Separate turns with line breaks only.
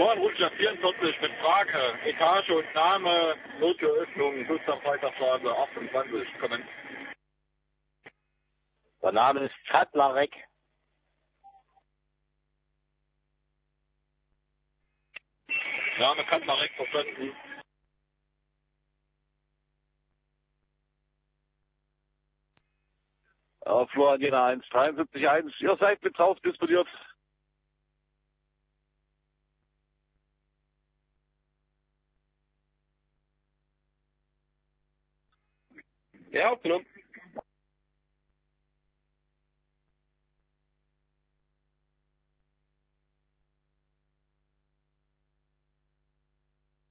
Korn, Rutschler 44 mit Frage, Etage und Name, Nottüröffnung, Gustav-Freitagsstraße 28, kommen.
Der Name ist Katlarek.
Name Katlarek, verstanden.
Florian 1, 73.1. Ihr seid mit drauf disponiert.
Ja, aufgenommen.